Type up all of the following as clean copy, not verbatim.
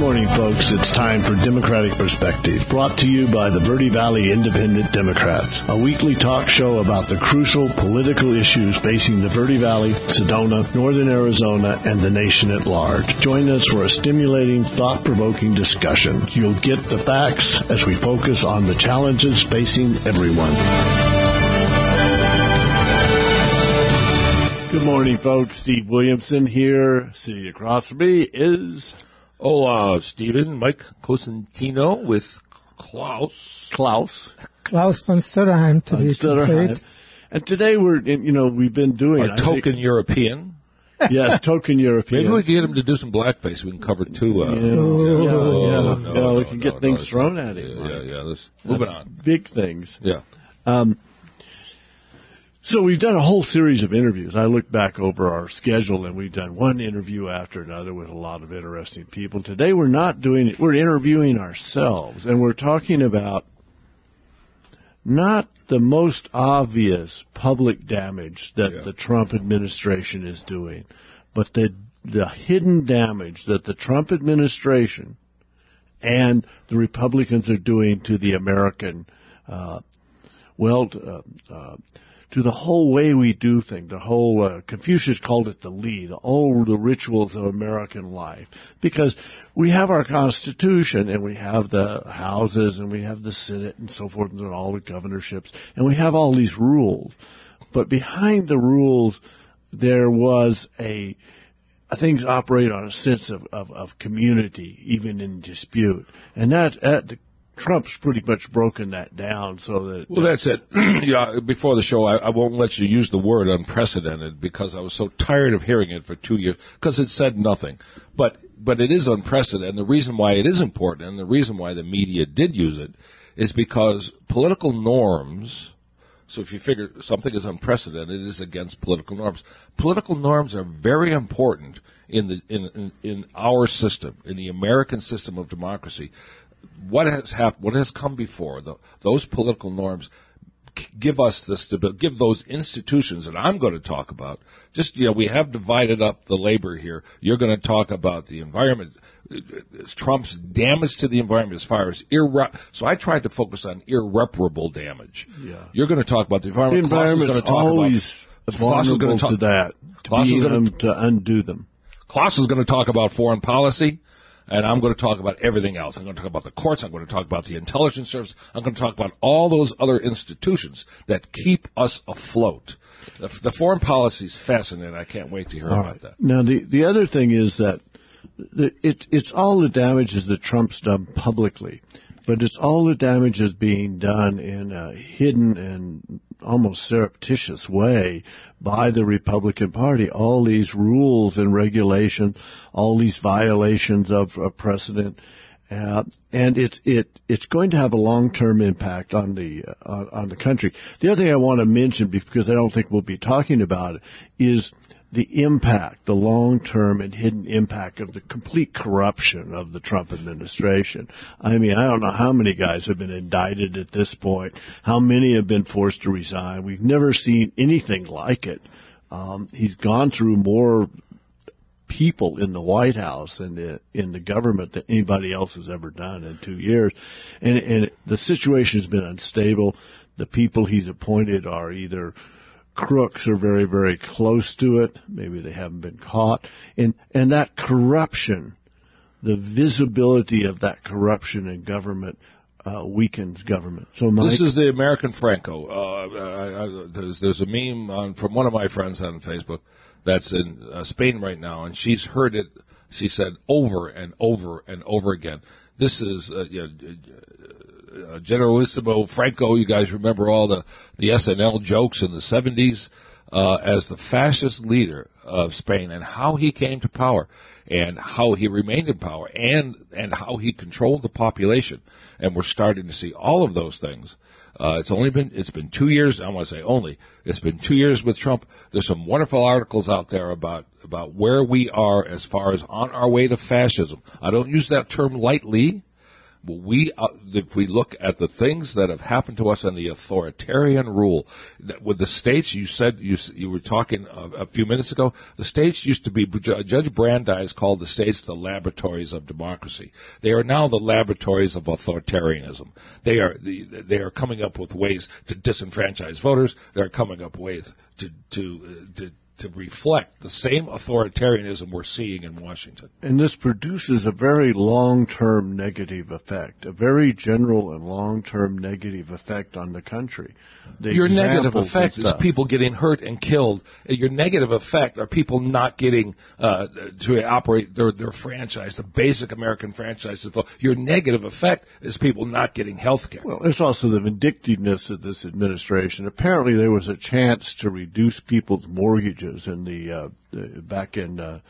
morning, folks. It's time for Democratic Perspective, brought to you by the Verde Valley Independent Democrats, a weekly talk show about the crucial political issues facing the Verde Valley, Sedona, Northern Arizona, and the nation at large. Join us for a stimulating, thought-provoking discussion. You'll get the facts as we focus on the challenges facing everyone. Good morning, folks. Steve Williamson here. Sitting across from me is... Stephen, Mike Cosentino with Klaus von Stöderheim to be complete. And today we've been doing... Our token European. Yes, token European. Maybe we can get him to do some blackface. We can cover two. We can get things thrown at him. Moving on. Big things. Yeah. So we've done a whole series of interviews. I looked back over our schedule, and we've done one interview after another with a lot of interesting people. Today we're not doing it. We're interviewing ourselves, and we're talking about not the most obvious public damage that the Trump administration is doing, but the hidden damage that the Trump administration and the Republicans are doing to the American, to the whole way we do things, the whole, Confucius called it the the rituals of American life. Because we have our Constitution, and we have the houses, and we have the Senate, and so forth, and all the governorships, and we have all these rules. But behind the rules, there was things operate on a sense of community, even in dispute. And Trump's pretty much broken that down so that... Well, that's it. Before the show, I won't let you use the word unprecedented because I was so tired of hearing it for 2 years because it said nothing. But it is unprecedented. And the reason why it is important and the reason why the media did use it is because political norms... So if you figure something is unprecedented, it is against political norms. Political norms are very important in our system, in the American system of democracy. What has happened? What has come before? Those political norms give us the stability, give those institutions that I'm going to talk about. We have divided up the labor here. You're going to talk about the environment, Trump's damage to the environment as far as so I tried to focus on irreparable damage. Yeah. You're going to talk about the environment. The environment's always vulnerable to that, to undo them. Klaus is going to talk about foreign policy. And I'm going to talk about everything else. I'm going to talk about the courts. I'm going to talk about the intelligence service. I'm going to talk about all those other institutions that keep us afloat. The foreign policy is fascinating. I can't wait to hear about that. Now, the other thing is that it's all the damages that Trump's done publicly, but it's all the damages being done in a hidden and almost surreptitious way by the Republican Party. All these rules and regulations, all these violations of precedent, and it's going to have a long-term impact on the country. The other thing I want to mention, because I don't think we'll be talking about it, is the impact, the long-term and hidden impact of the complete corruption of the Trump administration. I mean, I don't know how many guys have been indicted at this point, how many have been forced to resign. We've never seen anything like it. He's gone through more people in the White House and in the government than anybody else has ever done in 2 years. And the situation has been unstable. The people he's appointed are either crooks are very, very close to it. Maybe they haven't been caught. And that corruption, the visibility of that corruption in government, weakens government. So this is the American Franco. There's a meme from one of my friends on Facebook that's in Spain right now, and she's heard it, she said, over and over and over again. This is, Generalissimo Franco, you guys remember all the SNL jokes in the 70s, as the fascist leader of Spain and how he came to power and how he remained in power and how he controlled the population. And we're starting to see all of those things. It's been 2 years. I want to say it's been 2 years with Trump. There's some wonderful articles out there about where we are as far as on our way to fascism. I don't use that term lightly, if we look at the things that have happened to us and the authoritarian rule, with the states, you were talking a few minutes ago, the states used to be, Judge Brandeis called the states the laboratories of democracy. They are now the laboratories of authoritarianism. They are coming up with ways to disenfranchise voters. They're coming up with ways to reflect the same authoritarianism we're seeing in Washington. And this produces a very long-term negative effect, a very general and long-term negative effect on the country. Your negative effect is people getting hurt and killed. Your negative effect are people not getting to operate their franchise, the basic American franchise. Your negative effect is people not getting health care. Well, there's also the vindictiveness of this administration. Apparently there was a chance to reduce people's mortgages in back in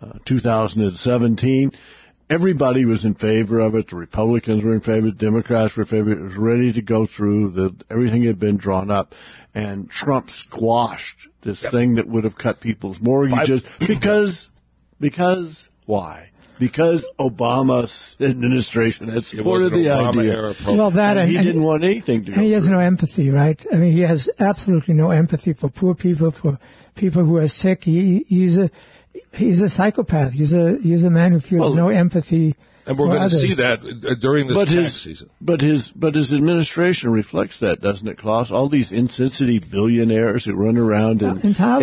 2017. Everybody was in favor of it. The Republicans were in favor. The Democrats were in favor. It was ready to go through. Everything had been drawn up. And Trump squashed this thing that would have cut people's mortgages because why? Because Obama's administration had supported the idea. Well, he didn't want anything to go And he has no empathy, right? I mean, he has absolutely no empathy for poor people, for people who are sick. He's a psychopath. He's a man who feels no empathy. And we're going to see that during this tax season. But his administration reflects that, doesn't it, Klaus? All these insensitive billionaires who run around in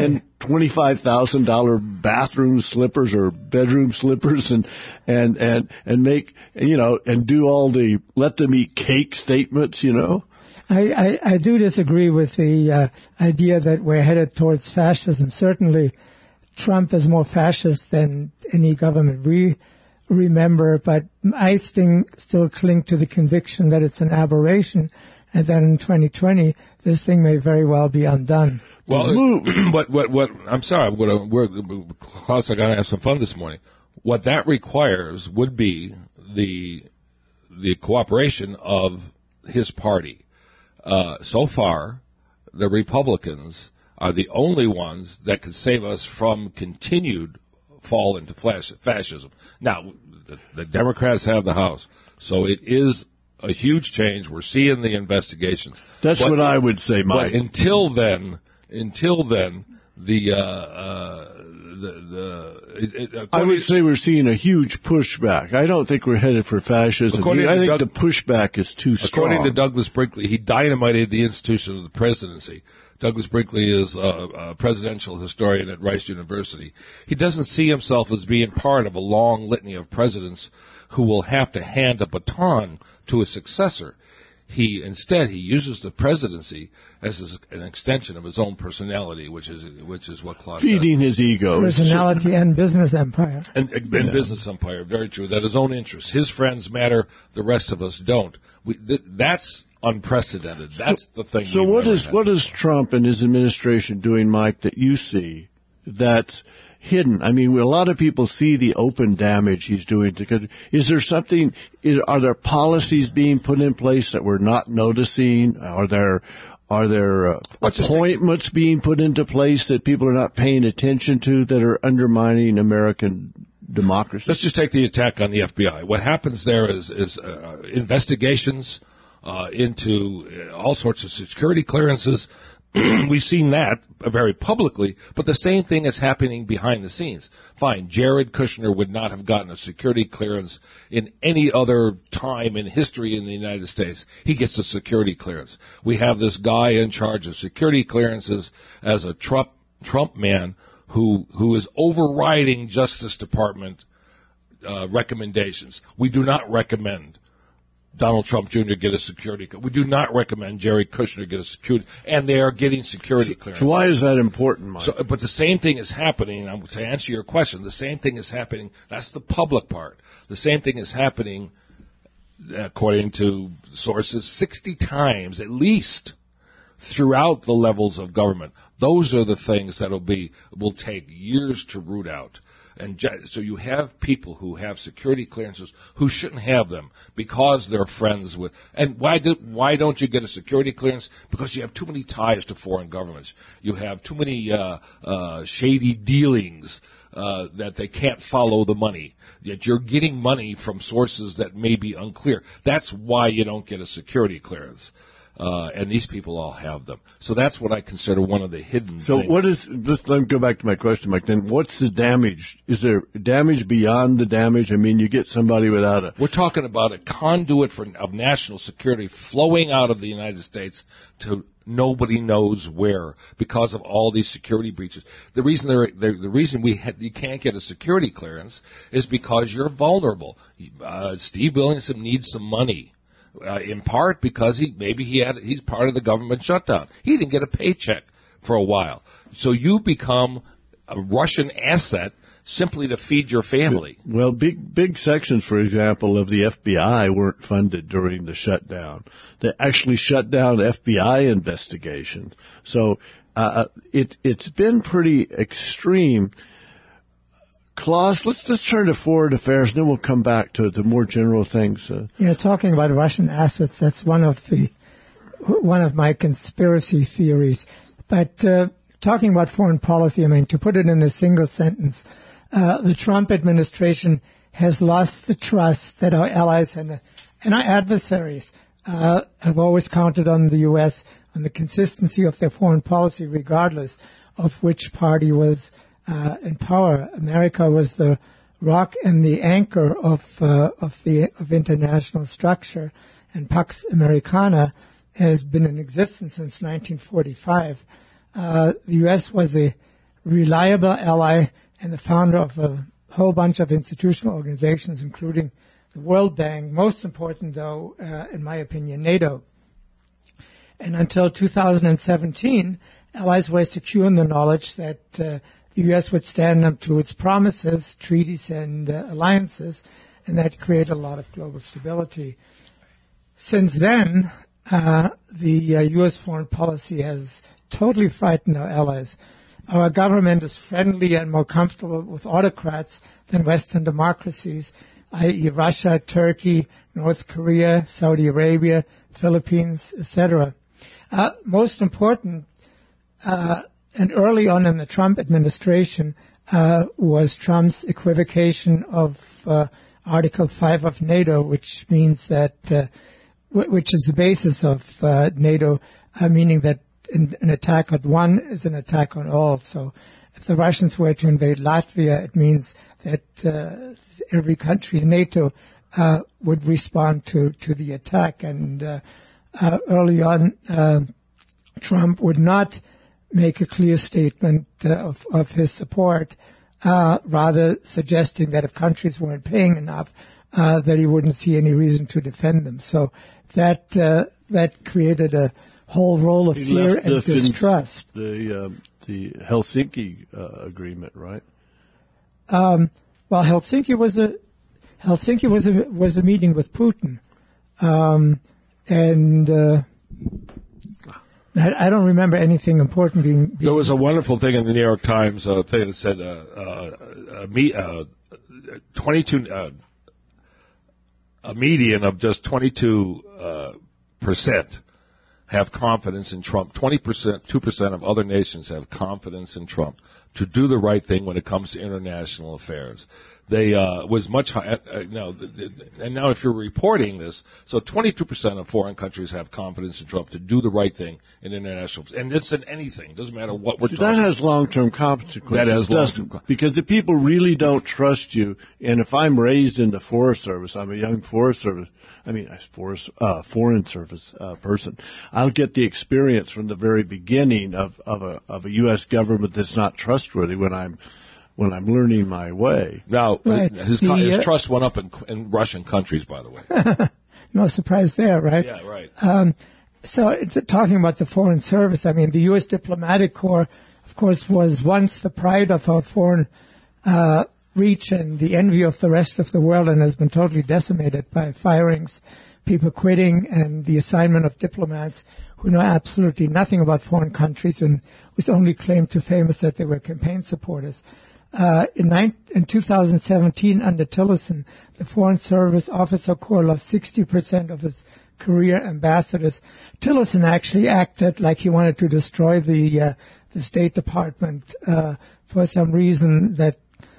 $25,000 bathroom slippers or bedroom slippers and make, and do all the let them eat cake statements, I do disagree with the idea that we're headed towards fascism. Certainly, Trump is more fascist than any government we remember, but I still cling to the conviction that it's an aberration, and that in 2020 this thing may very well be undone. Well, what I'm sorry, Klaus, I got to have some fun this morning. What that requires would be the cooperation of his party. So far, the Republicans are the only ones that can save us from continued fall into fascism. Now, the Democrats have the House, so it is a huge change. We're seeing the investigations. That's what I would say, Mike. But until then, I would say we're seeing a huge pushback. I don't think we're headed for fascism. I think the pushback is too strong. According to Douglas Brinkley, he dynamited the institution of the presidency. Douglas Brinkley is a presidential historian at Rice University. He doesn't see himself as being part of a long litany of presidents who will have to hand a baton to a successor. Instead he uses the presidency as an extension of his own personality, which is what Klaus feeding said. His ego, personality, and business empire, and business empire. Very true. That his own interests, his friends matter. The rest of us don't. That's unprecedented. That's the thing. So what is Trump and his administration doing, Mike, that you see that's hidden? I mean, a lot of people see the open damage he's doing to the country. Is there something? Are there policies being put in place that we're not noticing? Are there appointments being put into place that people are not paying attention to that are undermining American democracy? Let's just take the attack on the FBI. What happens there is investigations into all sorts of security clearances. We've seen that very publicly, but the same thing is happening behind the scenes. Fine, Jared Kushner would not have gotten a security clearance in any other time in history in the United States. He gets a security clearance. We have this guy in charge of security clearances as a Trump man who is overriding Justice Department recommendations. We do not recommend Donald Trump Jr. get a security clearance. We do not recommend Jared Kushner get a security, and they are getting security clearance. So why is that important, Mike? But the same thing is happening, to answer your question, the same thing is happening, that's the public part. The same thing is happening, according to sources, 60 times at least throughout the levels of government. Those are the things that will take years to root out. And so you have people who have security clearances who shouldn't have them because they're friends with. And why don't you get a security clearance? Because you have too many ties to foreign governments. You have too many shady dealings that they can't follow the money, that you're getting money from sources that may be unclear. That's why you don't get a security clearance. And these people all have them. So that's what I consider one of the hidden So things. what is, let me go back to my question, Mike, then what's the damage? Is there damage beyond the damage? I mean, you get somebody without a... We're talking about a conduit of national security flowing out of the United States to nobody knows where because of all these security breaches. The reason you can't get a security clearance is because you're vulnerable. Steve Williamson needs some money. In part because he's part of the government shutdown. He didn't get a paycheck for a while. So you become a Russian asset simply to feed your family. Well, big sections, for example, of the FBI weren't funded during the shutdown. They actually shut down FBI investigations. So it's been pretty extreme. Klaus, let's turn to foreign affairs, and then we'll come back to the more general things. Talking about Russian assets, that's one of my conspiracy theories. But talking about foreign policy, I mean, to put it in a single sentence, the Trump administration has lost the trust that our allies and our adversaries have always counted on the U.S. on the consistency of their foreign policy, regardless of which party was in power. America was the rock and the anchor of international structure, and Pax Americana has been in existence since 1945. The U.S. was a reliable ally and the founder of a whole bunch of institutional organizations, including the World Bank. Most important, though, in my opinion, NATO. And until 2017, allies were secure in the knowledge that the U.S. would stand up to its promises, treaties, and alliances, and that created a lot of global stability. Since then, the U.S. foreign policy has totally frightened our allies. Our government is friendly and more comfortable with autocrats than Western democracies, i.e. Russia, Turkey, North Korea, Saudi Arabia, Philippines, etc. Most important, and early on in the Trump administration, was Trump's equivocation of Article 5 of NATO, which means that, which is the basis of NATO, meaning that an attack on one is an attack on all. So if the Russians were to invade Latvia, it means that every country in NATO would respond to the attack. And early on, Trump would not make a clear statement of his support, rather suggesting that if countries weren't paying enough, that he wouldn't see any reason to defend them. So that created a whole role of fear and distrust. The Helsinki agreement, right? Well, Helsinki was a meeting with Putin, and I don't remember anything important being. There was a wonderful thing in the New York Times thing that said 22 a median of just 22% have confidence in Trump. 2% of other nations have confidence in Trump to do the right thing when it comes to international affairs. They was much higher. And now if you're reporting this, so 22% of foreign countries have confidence in Trump to do the right thing in international, and this in anything. It doesn't matter what we're talking about. That has long-term consequences. That has long-term consequences. Because if people really don't trust you, and if I'm raised in the Forest Service, I'm a young Foreign Service person, I'll get the experience from the very beginning of a U.S. government that's not trustworthy when I'm learning my way. Now, right. his trust went up in Russian countries, by the way. No surprise there, right? Yeah, right. So talking about the Foreign Service, I mean, the U.S. Diplomatic Corps, of course, was once the pride of our foreign reach and the envy of the rest of the world, and has been totally decimated by firings, people quitting, and the assignment of diplomats who know absolutely nothing about foreign countries and whose only claim to fame is that they were campaign supporters. In 2017, under Tillerson, the Foreign Service Officer Corps lost 60% of its career ambassadors. Tillerson actually acted like he wanted to destroy the State Department for some reason that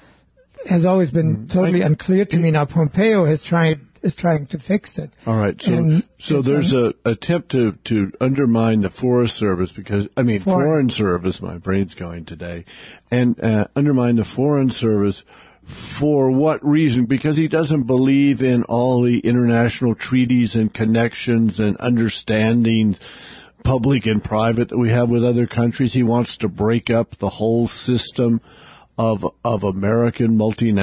has always been totally unclear to me. Now, Pompeo is trying to fix it. All right. So there's a attempt to undermine the Forest Service Foreign Service, my brain's going today, and undermine the Foreign Service. For what reason? Because he doesn't believe in all the international treaties and connections and understandings, public and private, that we have with other countries. He wants to break up the whole system of American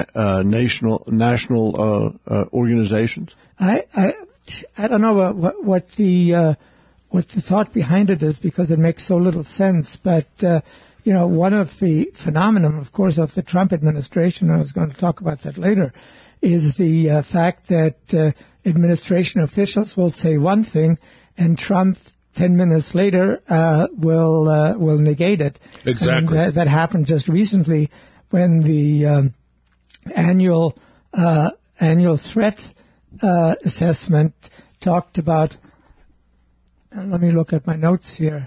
national organizations. I don't know what the thought behind it is, because it makes so little sense. But one of the phenomenon, of course, of the Trump administration, and I was going to talk about that later, is the fact that administration officials will say one thing, and Trump 10 minutes later will negate it. Exactly. And that happened just recently when the annual threat assessment talked about. Let me look at my notes here.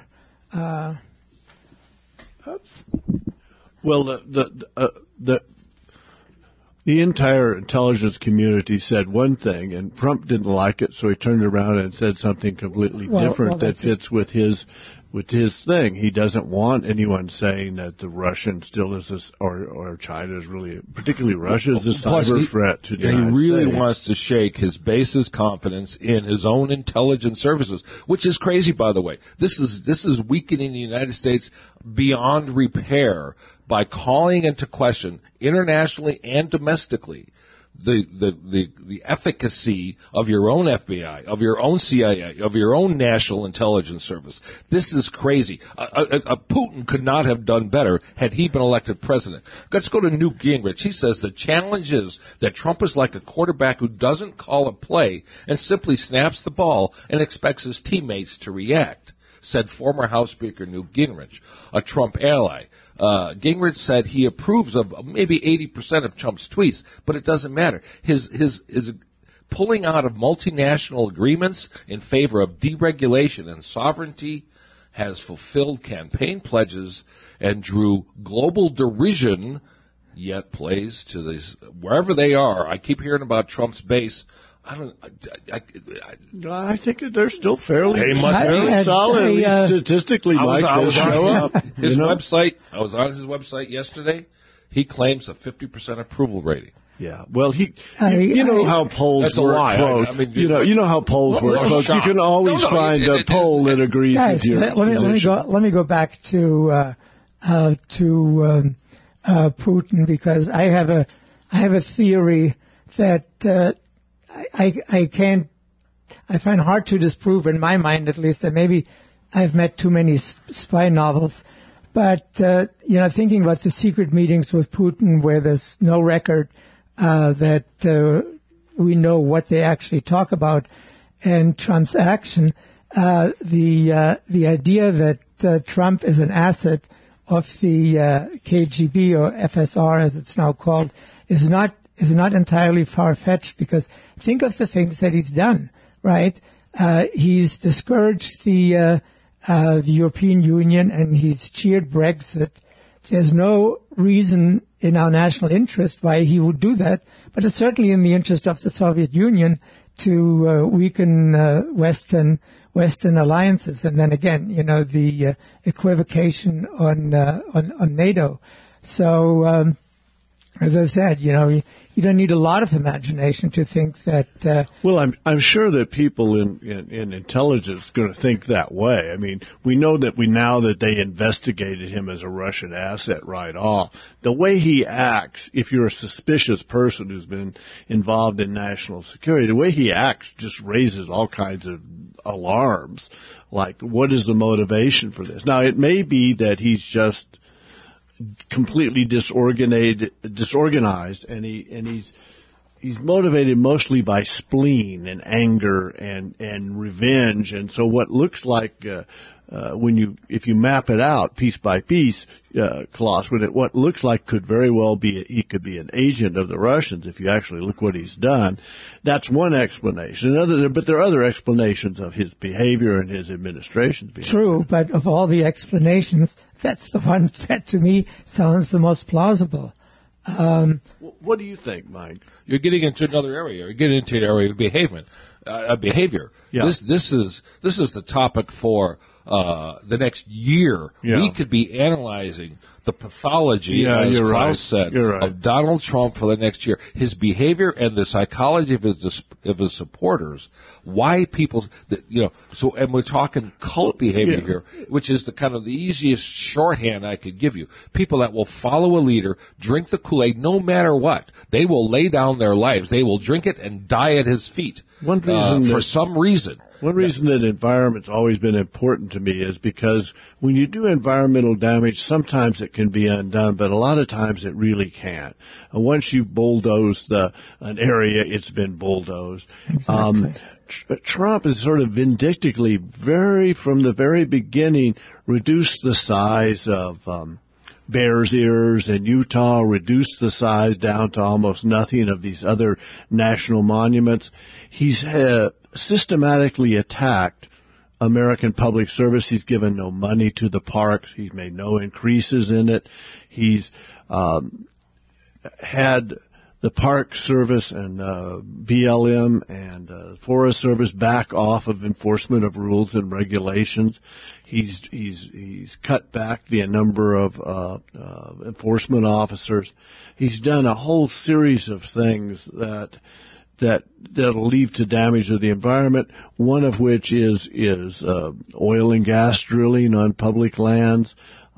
Oops. Well, the entire intelligence community said one thing, and Trump didn't like it, so he turned around and said something completely different that fits with his thing. He doesn't want anyone saying that the Russian still is this, or China is really, particularly Russia, is a cyber threat to the United States. He really wants to shake his base's confidence in his own intelligence services, which is crazy, by the way. This is weakening the United States beyond repair by calling into question internationally and domestically the efficacy of your own FBI, of your own CIA, of your own National Intelligence Service. This is crazy. Putin could not have done better had he been elected president. Let's go to Newt Gingrich. He says the challenge is that Trump is like a quarterback who doesn't call a play and simply snaps the ball and expects his teammates to react, said former House Speaker Newt Gingrich, a Trump ally. Gingrich said he approves of maybe 80% of Trump's tweets, but it doesn't matter. His pulling out of multinational agreements in favor of deregulation and sovereignty has fulfilled campaign pledges and drew global derision, yet plays to these, wherever they are. I keep hearing about Trump's base. I think they're still fairly solid, at least statistically. Mike, I was on his website. I was on his website yesterday. He claims a 50% approval rating. Yeah, well, you know how polls work, folks. You know how polls work, folks. You can always find a poll that agrees with your position. Let me go back to Putin, because I have a theory that. I find hard to disprove, in my mind at least, and maybe I've met too many spy novels. But, thinking about the secret meetings with Putin where there's no record that we know what they actually talk about, and Trump's action, the idea that Trump is an asset of the KGB, or FSR as it's now called, is not entirely far-fetched, because think of the things that he's done, right? He's discouraged the European Union, and he's cheered Brexit. There's no reason in our national interest why he would do that, but it's certainly in the interest of the Soviet Union to weaken Western alliances. And then again, the equivocation on NATO. So, as I said, you don't need a lot of imagination to think that. Well, I'm sure that people in intelligence are going to think that way. I mean, we know that now that they investigated him as a Russian asset right off, the way he acts, if you're a suspicious person who's been involved in national security, the way he acts just raises all kinds of alarms. Like, what is the motivation for this? Now, it may be that he's just completely disorganized, and he's motivated mostly by spleen and anger and revenge. And so what looks like if you map it out piece by piece, Klaus, what looks like could very well be he could be an agent of the Russians if you actually look what he's done. That's one explanation. But there are other explanations of his behavior and his administration's behavior. True, but of all the explanations, that's the one that to me sounds the most plausible. What do you think, Mike? You're getting into another area. You're getting into an area of behavior. Yeah. This is the topic for the next year. Yeah. We could be analyzing the pathology, as you're Klaus right. said, You're right. of Donald Trump for the next year. His behavior and the psychology of his supporters. Why people, and we're talking cult behavior here, which is the kind of the easiest shorthand I could give you. People that will follow a leader, drink the Kool-Aid no matter what. They will lay down their lives. They will drink it and die at his feet. One reason for some reason. One reason that environment's always been important to me is because when you do environmental damage, sometimes it can be undone, but a lot of times it really can't. And once you've bulldozed an area, it's been bulldozed. Exactly. Trump has sort of vindictively, from the very beginning, reduced the size of Bears Ears in Utah, reduced the size down to almost nothing of these other national monuments. He's systematically attacked American public service. He's given no money to the parks. He's made no increases in it. He's had the Park Service and BLM and Forest Service back off of enforcement of rules and regulations. He's cut back the number of enforcement officers. He's done a whole series of things that'll lead to damage of the environment. One of which is oil and gas drilling on public lands.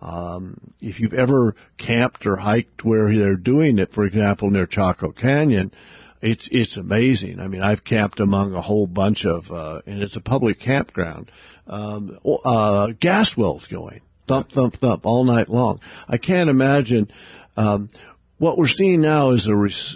If you've ever camped or hiked where they're doing it, for example, near Chaco Canyon, it's amazing. I mean, I've camped among a whole bunch of, and it's a public campground, gas wells going, thump, thump, thump all night long. I can't imagine, what we're seeing now is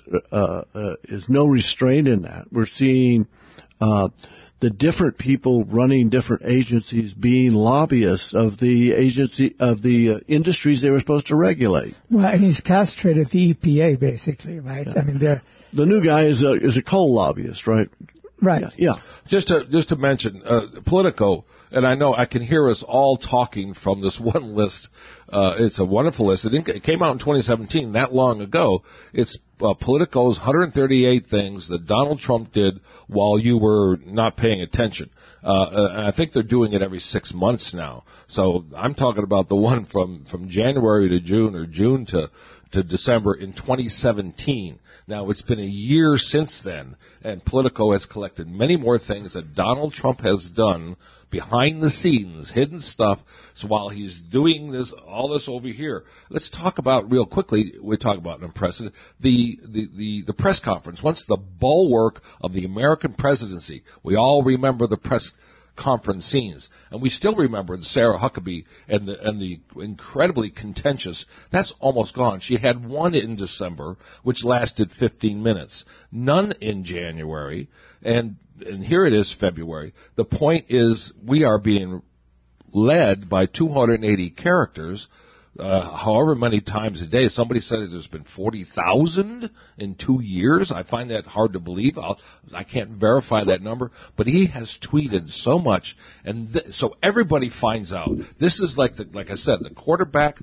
is no restraint in that. We're seeing, the different people running different agencies being lobbyists of the industries they were supposed to regulate. Well, and he's castrated the EPA, basically, right? Yeah. I mean, they're The new guy is a coal lobbyist, right? right. Yeah. Just to mention, Politico, and I know I can hear us all talking from this one list. It's a wonderful list. It came out in 2017, that long ago. It's Politico's 138 things that Donald Trump did while you were not paying attention. And I think they're doing it every 6 months now. So I'm talking about the one from January to June or June to December in 2017. Now, it's been a year since then, and Politico has collected many more things that Donald Trump has done behind the scenes, hidden stuff. So while he's doing all this over here, let's talk about real quickly. We talk about an unprecedented the press conference. Once the bulwark of the American presidency, we all remember the press conference scenes, and we still remember Sarah Huckabee and the incredibly contentious. That's almost gone. She had one in December, which lasted 15 minutes. None in January, and here it is, February. The point is, we are being led by 280 characters, however many times a day. Somebody said there's been 40,000 in 2 years. I find that hard to believe. I can't verify that number, but he has tweeted so much, and so everybody finds out. This is like I said, the quarterback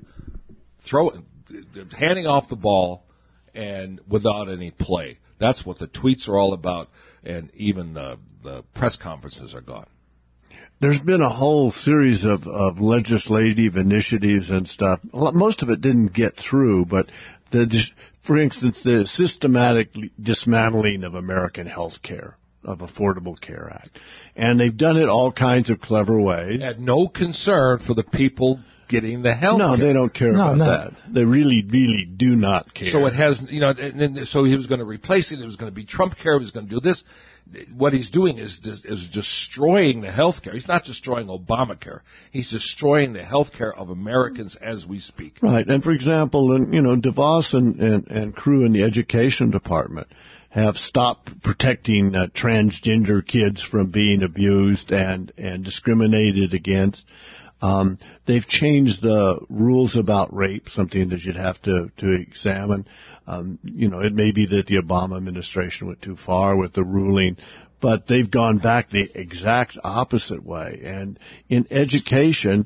handing off the ball and without any play. That's what the tweets are all about, and even the press conferences are gone. There's been a whole series of legislative initiatives and stuff. Most of it didn't get through, but for instance, the systematic dismantling of American health care, of Affordable Care Act. And they've done it all kinds of clever ways. Had no concern for the people getting the health No, care. they don't care about that. They really, really do not care. So it has, so he was going to replace it. It was going to be Trump care. He was going to do this. What he's doing is destroying the health care. He's not destroying Obamacare. He's destroying the health care of Americans as we speak. Right. And for example, DeVos and crew in the education department have stopped protecting transgender kids from being abused and discriminated against. They've changed the rules about rape, something that you'd have to examine. It may be that the Obama administration went too far with the ruling, but they've gone back the exact opposite way. And in education,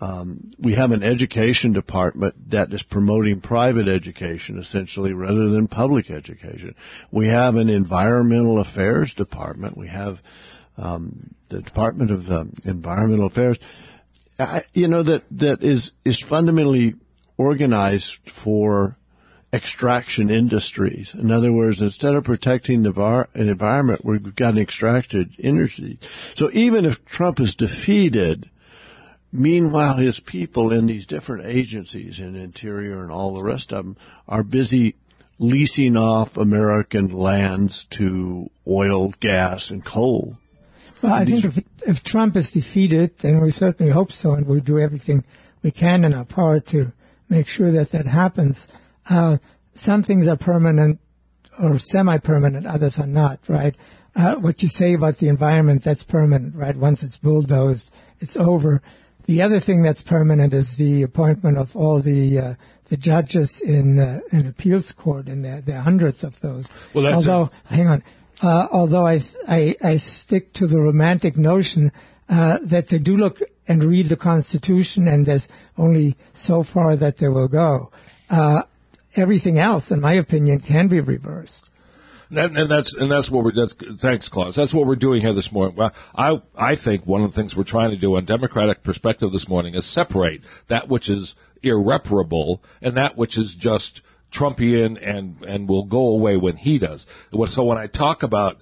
We have an education department that is promoting private education, essentially, rather than public education. We have an environmental affairs department. We have the Department of Environmental Affairs, that is fundamentally organized for extraction industries. In other words, instead of protecting the environment, we've got an extracted industry. So even if Trump is defeated, meanwhile, his people in these different agencies in Interior and all the rest of them are busy leasing off American lands to oil, gas, and coal. Well, I think if Trump is defeated, and we certainly hope so, and we'll do everything we can in our power to make sure that happens, some things are permanent or semi-permanent, others are not, right? What you say about the environment, that's permanent, right? Once it's bulldozed, it's over. The other thing that's permanent is the appointment of all the judges in appeals court, and there are hundreds of those. Well, that's Although I stick to the romantic notion that they do look and read the Constitution, and there's only so far that they will go. Everything else, in my opinion, can be reversed. Thanks, Klaus. That's what we're doing here this morning. Well, I think one of the things we're trying to do on Democratic Perspective this morning is separate that which is irreparable and that which is just Trumpian and will go away when he does. So when I talk about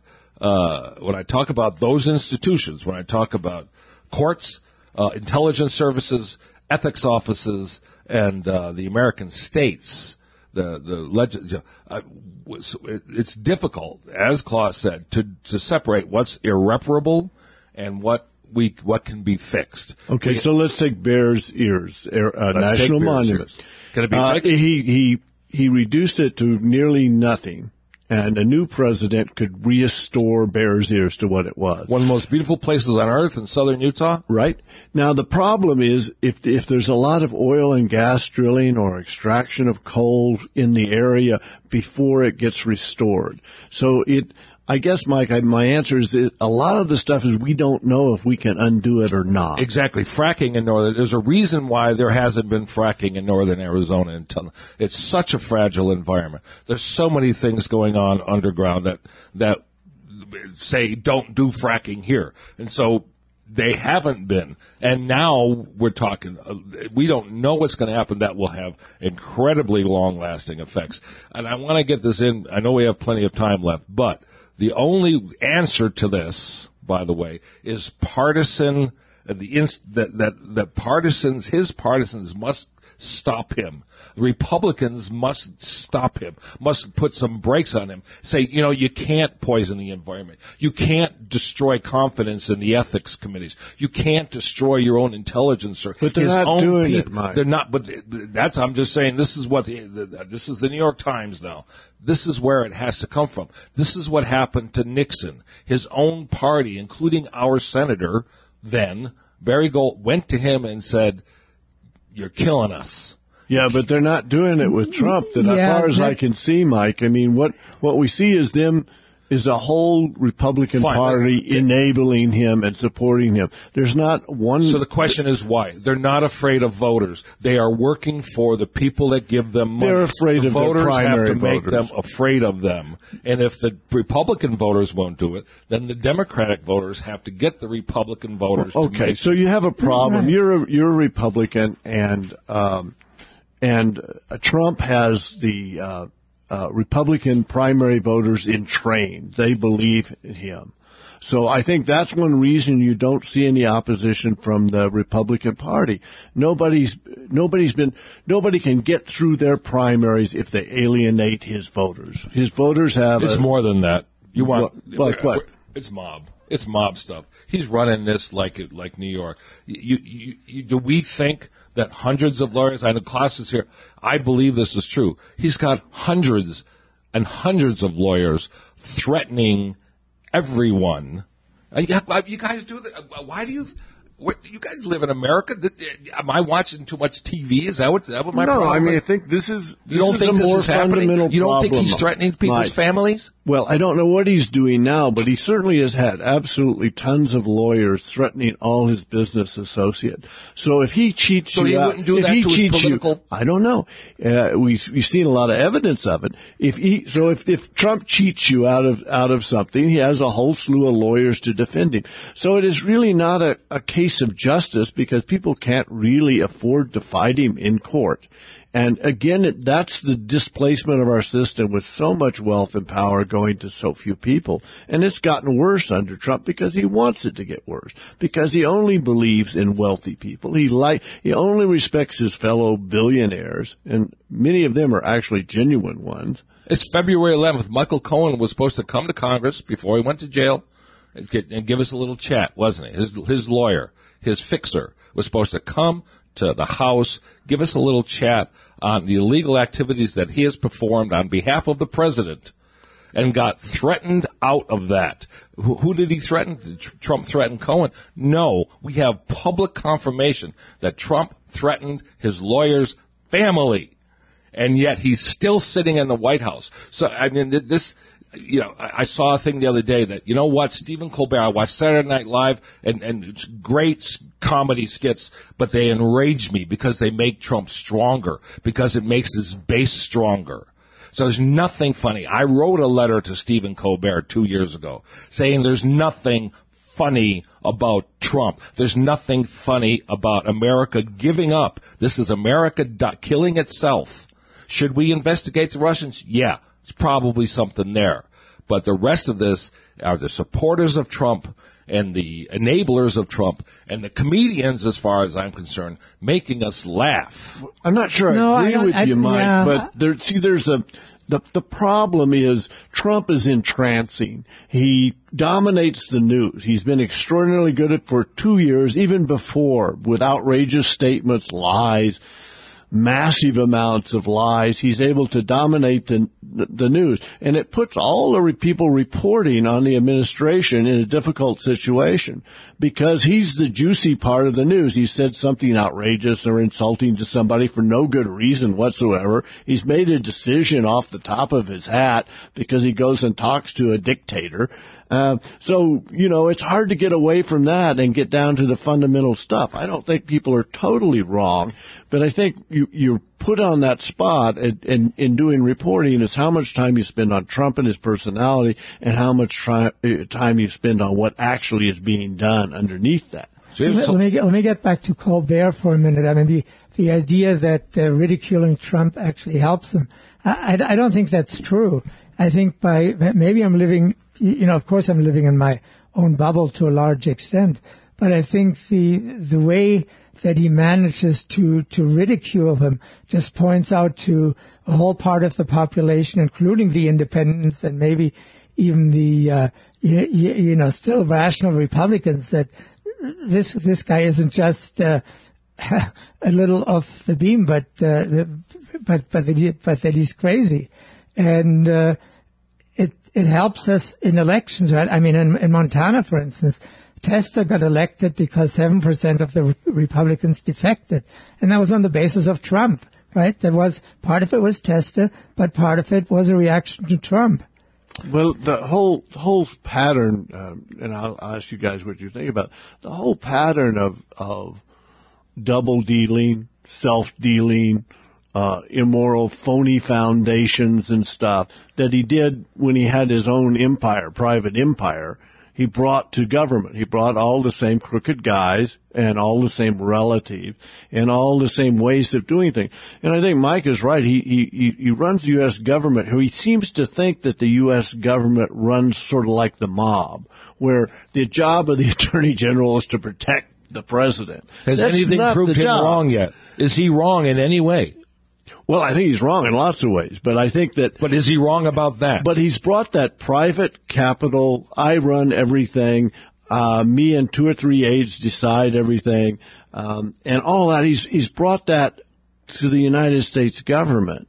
those institutions, when I talk about courts, intelligence services, ethics offices, and the American states, it's difficult, as Klaus said, to separate what's irreparable and what can be fixed. Okay, so let's take Bears Ears, National Monument. Can it be fixed? He reduced it to nearly nothing, and a new president could restore Bears Ears to what it was. One of the most beautiful places on earth in southern Utah. Right. Now, the problem is if there's a lot of oil and gas drilling or extraction of coal in the area before it gets restored. So I guess, Mike, my answer is that a lot of the stuff is we don't know if we can undo it or not. Exactly. Fracking in there's a reason why there hasn't been fracking in northern Arizona until it's such a fragile environment. There's so many things going on underground that say don't do fracking here. And so they haven't been. And now we're talking, we don't know what's going to happen that will have incredibly long-lasting effects. And I want to get this in. I know we have plenty of time left, but the only answer to this, by the way, is partisan. His partisans must stop him. The Republicans must stop him, must put some brakes on him. Say, you can't poison the environment. You can't destroy confidence in the ethics committees. You can't destroy your own intelligence. But they're not doing it, Mike. They're not, but I'm just saying, this is this is the New York Times now. This is where it has to come from. This is what happened to Nixon. His own party, including our senator then, Barry Gold, went to him and said, "You're killing us." Yeah, but they're not doing it with Trump. As far as I can see, Mike, I mean, what we see is a whole Republican Party enabling him and supporting him. There's not one. So the question is why? They're not afraid of voters. They are working for the people that give them money. They're afraid of their primary voters. Have to make voters. them afraid of them. And if the Republican voters won't do it, then the Democratic voters have to get the Republican voters. Okay, so you have a problem. You're a Republican, and Trump has the Republican primary voters in train. They believe in him. So I think that's one reason you don't see any opposition from the Republican Party. Nobody can get through their primaries if they alienate his voters. His voters have. It's more than that. You want like what? It's mob. It's mob stuff. He's running this like New York. Do we think that hundreds of lawyers, I know Klaus is here, I believe this is true. He's got hundreds and hundreds of lawyers threatening everyone. You guys do that? Why do you guys live in America? Am I watching too much TV? Is that what my problem is? No, I mean, I think this is You don't think a this more is happening? fundamental You don't think problem, he's threatening people's Mike. families? Well, I don't know what he's doing now, but he certainly has had absolutely tons of lawyers threatening all his business associates. So if he cheats So you he out, wouldn't do if that he to his cheats you, political- I don't know. We've seen a lot of evidence of it. If Trump cheats you out of something, he has a whole slew of lawyers to defend him. So it is really not a case of justice because people can't really afford to fight him in court. And again, that's the displacement of our system with so much wealth and power going to so few people. And it's gotten worse under Trump because he wants it to get worse. Because he only believes in wealthy people. He only respects his fellow billionaires. And many of them are actually genuine ones. It's February 11th. Michael Cohen was supposed to come to Congress before he went to jail and give us a little chat, wasn't he? His lawyer, his fixer, was supposed to come to the House, give us a little chat on the illegal activities that he has performed on behalf of the president, and got threatened out of that. Who did he threaten? Did Trump threaten Cohen? No, we have public confirmation that Trump threatened his lawyer's family, and yet he's still sitting in the White House. So, I mean, this... I saw a thing the other day that, you know what, Stephen Colbert, I watched Saturday Night Live, and it's great comedy skits, but they enrage me because they make Trump stronger, because it makes his base stronger. So there's nothing funny. I wrote a letter to Stephen Colbert 2 years ago saying there's nothing funny about Trump. There's nothing funny about America giving up. This is America killing itself. Should we investigate the Russians? Yeah. It's probably something there. But the rest of this are the supporters of Trump and the enablers of Trump and the comedians, as far as I'm concerned, making us laugh. I'm not sure I agree with you, Mike, but the problem is Trump is entrancing. He dominates the news. He's been extraordinarily good at it for 2 years, even before, with outrageous statements, lies, massive amounts of lies. He's able to dominate the news, and it puts all the people reporting on the administration in a difficult situation because he's the juicy part of the news. He said something outrageous or insulting to somebody for no good reason whatsoever. He's made a decision off the top of his hat because he goes and talks to a dictator. So, it's hard to get away from that and get down to the fundamental stuff. I don't think people are totally wrong, but I think you're put on that spot in doing reporting is how much time you spend on Trump and his personality and how much time you spend on what actually is being done underneath that. Let me get back to Colbert for a minute. I mean, the idea that ridiculing Trump actually helps him, I don't think that's true. I think maybe I'm living, of course I'm living in my own bubble to a large extent, but I think the way that he manages to ridicule him just points out to a whole part of the population, including the independents and maybe even the, still rational Republicans, that this guy isn't just a little off the beam, but that he's crazy. And it helps us in elections, right? I mean, in Montana, for instance, Tester got elected because 7% of the Republicans defected, and that was on the basis of Trump, right? Part of it was Tester, but part of it was a reaction to Trump. Well, the whole pattern, and I'll ask you guys what you think about it, the whole pattern of double dealing, self-dealing, immoral, phony foundations and stuff that he did when he had his own empire, private empire. He brought to government. He brought all the same crooked guys and all the same relatives and all the same ways of doing things. And I think Mike is right. He runs the U.S. government, who he seems to think that the U.S. government runs sort of like the mob, where the job of the attorney general is to protect the president. Has anything proved him wrong yet? Is he wrong in any way? Well, I think he's wrong in lots of ways, but I think that... But is he wrong about that? But he's brought that private capital, I run everything, me and 2 or 3 aides decide everything, and all that. He's brought that to the United States government.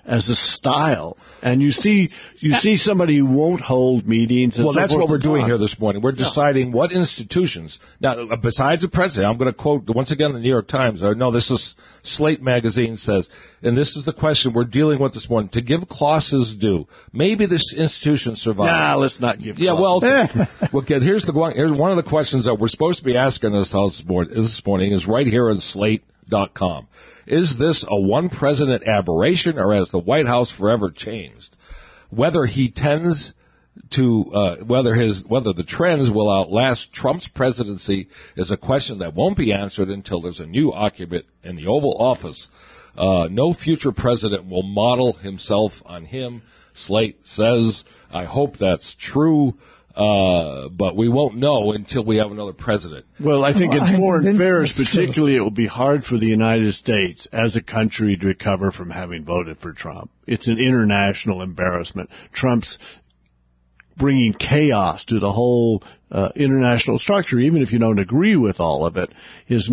as a style. And you see somebody who won't hold meetings. And well, so that's forth what we're and doing on. here this morning. We're deciding what institutions. Now, besides the president, I'm going to quote once again the New York Times. No, this is Slate magazine says, and this is the question we're dealing with this morning. To give Claus's due, maybe this institution survives. Nah, let's not give. Yeah, Claus. well, okay, here's one of the questions that we're supposed to be asking ourselves this morning is right here on Slate.com. Is this a one-president aberration, or has the White House forever changed? Whether he tends to whether the trends will outlast Trump's presidency is a question that won't be answered until there's a new occupant in the Oval Office. No future president will model himself on him, Slate says. I hope that's true. But we won't know until we have another president. Well, I think in foreign affairs, that's particularly, it will be hard for the United States as a country to recover from having voted for Trump. It's an international embarrassment. Trump's bringing chaos to the whole international structure, even if you don't agree with all of it, his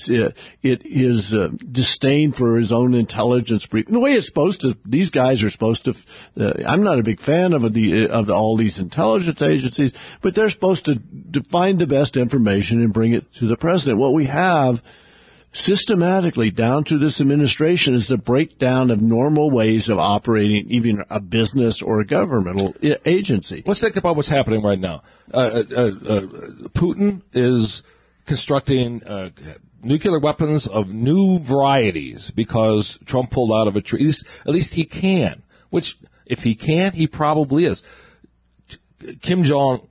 disdain for his own intelligence briefing. The way it's supposed to, these guys are supposed to. I'm not a big fan of all these intelligence agencies, but they're supposed to find the best information and bring it to the president. What we have systematically down through this administration is the breakdown of normal ways of operating even a business or a governmental agency. Let's think about what's happening right now. Putin is constructing nuclear weapons of new varieties because Trump pulled out of a tree. At least he can, which if he can, he probably is. Kim Jong-un,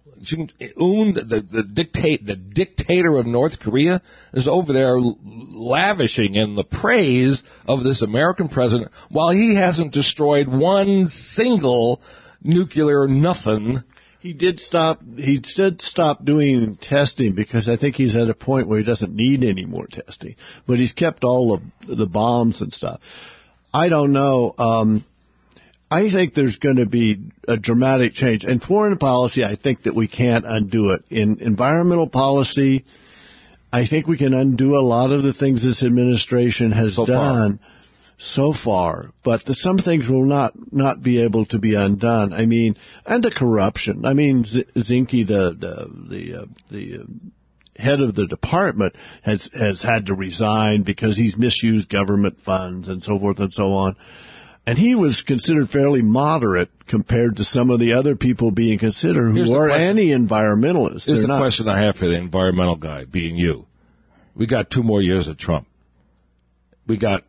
the dictator of North Korea, is over there lavishing in the praise of this American president while he hasn't destroyed one single nuclear nothing. He said stop doing testing because I think he's at a point where he doesn't need any more testing, but he's kept all of the bombs and stuff. I don't know. I think there's going to be a dramatic change. In foreign policy, I think that we can't undo it. In environmental policy, I think we can undo a lot of the things this administration has done so far. But some things will not be able to be undone. I mean, and the corruption. I mean, Zinke, the head of the department has had to resign because he's misused government funds and so forth and so on. And he was considered fairly moderate compared to some of the other people being considered who are anti-environmentalists. Here's the question I have for the environmental guy, being you. We got 2 more years of Trump. We got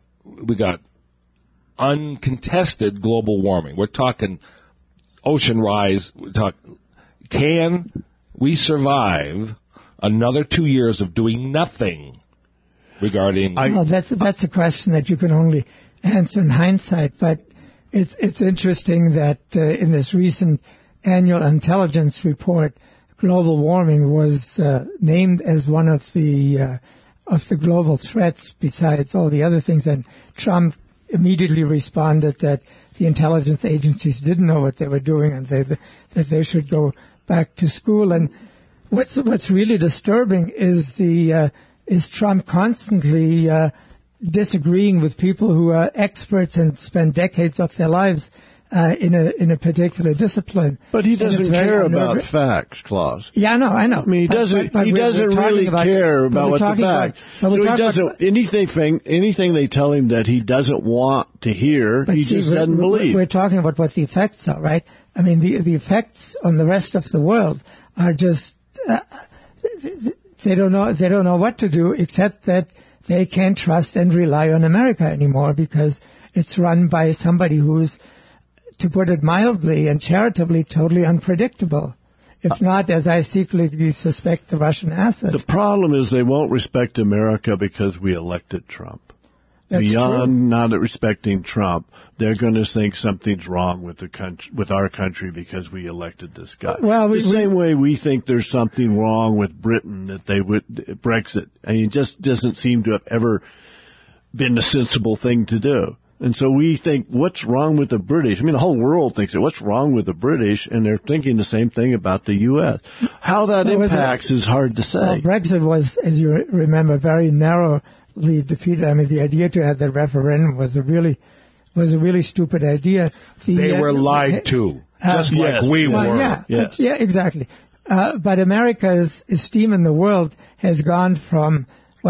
uncontested global warming. We're talking ocean rise. Can we survive another 2 years of doing nothing regarding? Well, that's a question that you can only answer in hindsight, but it's interesting that in this recent annual intelligence report, global warming was named as one of the global threats besides all the other things, and Trump immediately responded that the intelligence agencies didn't know what they were doing and that they should go back to school. And what's really disturbing is is Trump constantly disagreeing with people who are experts and spend decades of their lives in a particular discipline. But he doesn't care about facts, Klaus. Yeah, I know. I mean, he doesn't really care about what the facts. So he doesn't anything they tell him that he doesn't want to hear, he just doesn't believe. We're talking about what the effects are, right? I mean, the effects on the rest of the world are just they don't know what to do except that they can't trust and rely on America anymore because it's run by somebody who's, to put it mildly and charitably, totally unpredictable. If not, as I secretly suspect, the Russian asset. The problem is they won't respect America because we elected Trump. That's Beyond true. not respecting Trump, they're going to think something's wrong with our country because we elected this guy. Well, the same way we think there's something wrong with Britain that they would Brexit. I mean, it just doesn't seem to have ever been a sensible thing to do. And so we think, what's wrong with the British? I mean, the whole world thinks it. What's wrong with the British? And they're thinking the same thing about the U.S. How that impacts is hard to say. Well, Brexit was, as you remember, very narrowly defeated. I mean, the idea to have that referendum was a really was a really stupid idea. They were lied to, just like we were. Yeah, exactly. But America's esteem in the world has gone from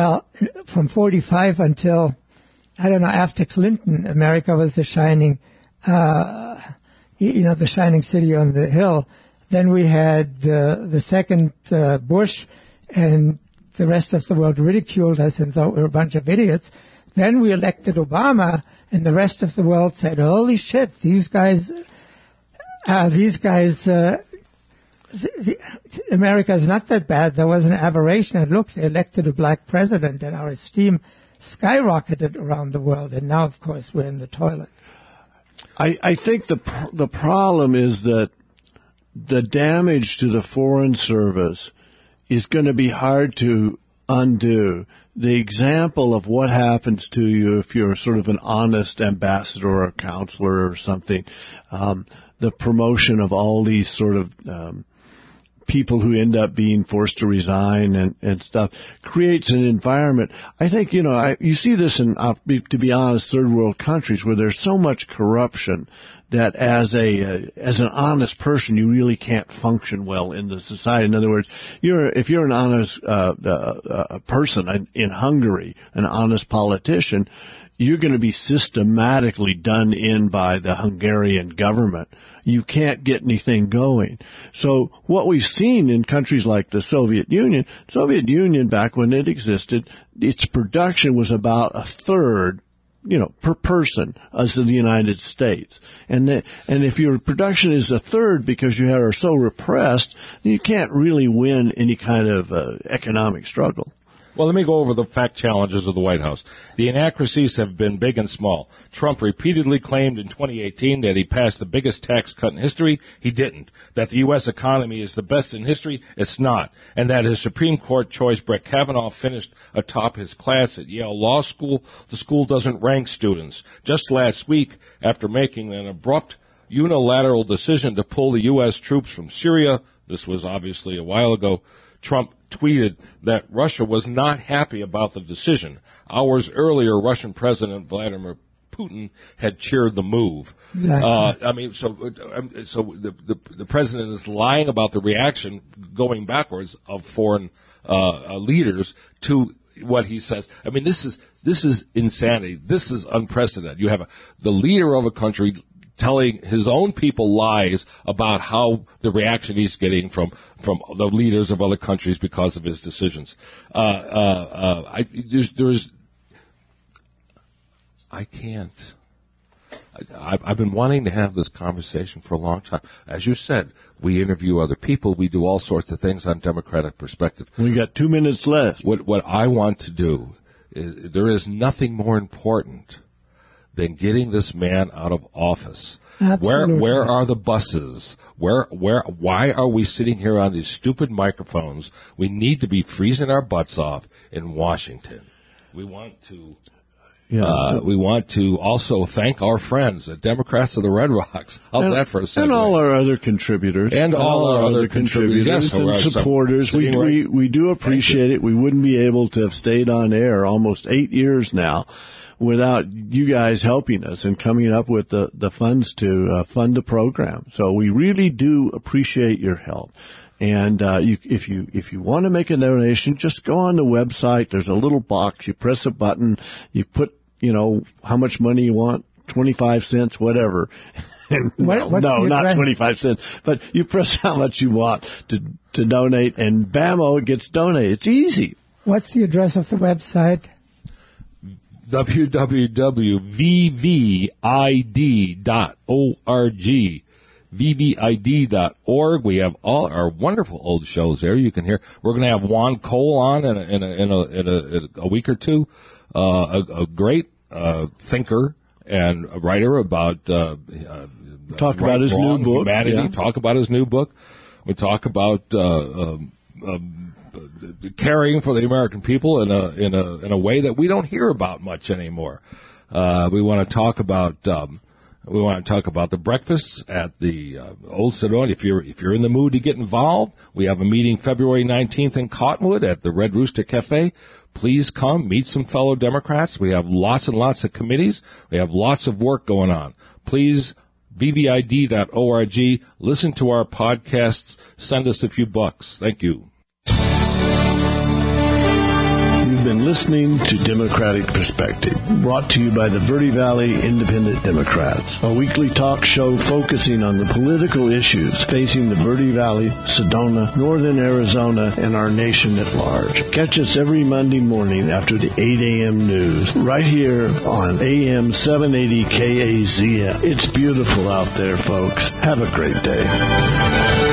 45 until, I don't know, after Clinton, America was the shining, the shining city on the hill. Then we had the second Bush, and the rest of the world ridiculed us and thought we were a bunch of idiots. Then we elected Obama, and the rest of the world said, "Holy shit, these guys, America is not that bad. There was an aberration, and look, they elected a black president, and our esteem skyrocketed around the world. And now, of course, we're in the toilet." I think the problem is that the damage to the Foreign Service is going to be hard to undo. The example of what happens to you if you're sort of an honest ambassador or a counselor or something, the promotion of all these sort of people who end up being forced to resign and stuff creates an environment. I think, you see this in, to be honest, third world countries where there's so much corruption that as an honest person, you really can't function well in the society. In other words, if you're an honest person in Hungary, an honest politician, you're going to be systematically done in by the Hungarian government. You can't get anything going. So what we've seen in countries like the Soviet Union back when it existed, its production was about a third, per person as in the United States. And if your production is a third because you are so repressed, then you can't really win any kind of economic struggle. Well, let me go over the fact challenges of the White House. The inaccuracies have been big and small. Trump repeatedly claimed in 2018 that he passed the biggest tax cut in history. He didn't. That the U.S. economy is the best in history. It's not. And that his Supreme Court choice, Brett Kavanaugh, finished atop his class at Yale Law School. The school doesn't rank students. Just last week, after making an abrupt unilateral decision to pull the U.S. troops from Syria, this was obviously a while ago, Trump tweeted that Russia was not happy about the decision. Hours earlier, Russian President Vladimir Putin had cheered the move. Exactly. So the president is lying about the reaction going backwards of foreign leaders to what he says. I mean, this is insanity. This is unprecedented. You have the leader of a country telling his own people lies about how the reaction he's getting from the leaders of other countries because of his decisions. I can't. I've been wanting to have this conversation for a long time. As you said, we interview other people. We do all sorts of things on Democratic Perspective. We got 2 minutes left. What I want to do is, there is nothing more important than getting this man out of office. Absolutely. Where are the buses? Why are we sitting here on these stupid microphones? We need to be freezing our butts off in Washington. We want to also thank our friends, the Democrats of the Red Rocks. How's that for a second? And all our other contributors. And all our other contributors. Yes, and supporters. We do appreciate it. We wouldn't be able to have stayed on air almost 8 years now without you guys helping us and coming up with the funds to fund the program. So we really do appreciate your help. And if you want to make a donation, just go on the website. There's a little box. You press a button. You put, how much money you want, 25 cents, whatever. No, not 25 cents. But you press how much you want to donate, and bammo, it gets donated. It's easy. What's the address of the website? www.vvid.org. vvid.org. We have all our wonderful old shows there. You can hear. We're going to have Juan Cole on in a week or two. A great thinker and a writer about talk about his new book. Humanity. Yeah. Talk about his new book. We talk about caring for the American people in a way that we don't hear about much anymore. We want to talk about We want to talk about the breakfasts at the Old Sedona. If you're in the mood to get involved, we have a meeting February 19th in Cottonwood at the Red Rooster Cafe. Please come, meet some fellow Democrats. We have lots and lots of committees. We have lots of work going on. Please, vvid.org, listen to our podcasts, send us a few bucks. Thank you. You've been listening to Democratic Perspective, brought to you by the Verde Valley Independent Democrats, a weekly talk show focusing on the political issues facing the Verde Valley, Sedona, Northern Arizona, and our nation at large. Catch us every Monday morning after the 8 a.m. news, right here on AM 780 KAZM. It's beautiful out there, folks. Have a great day.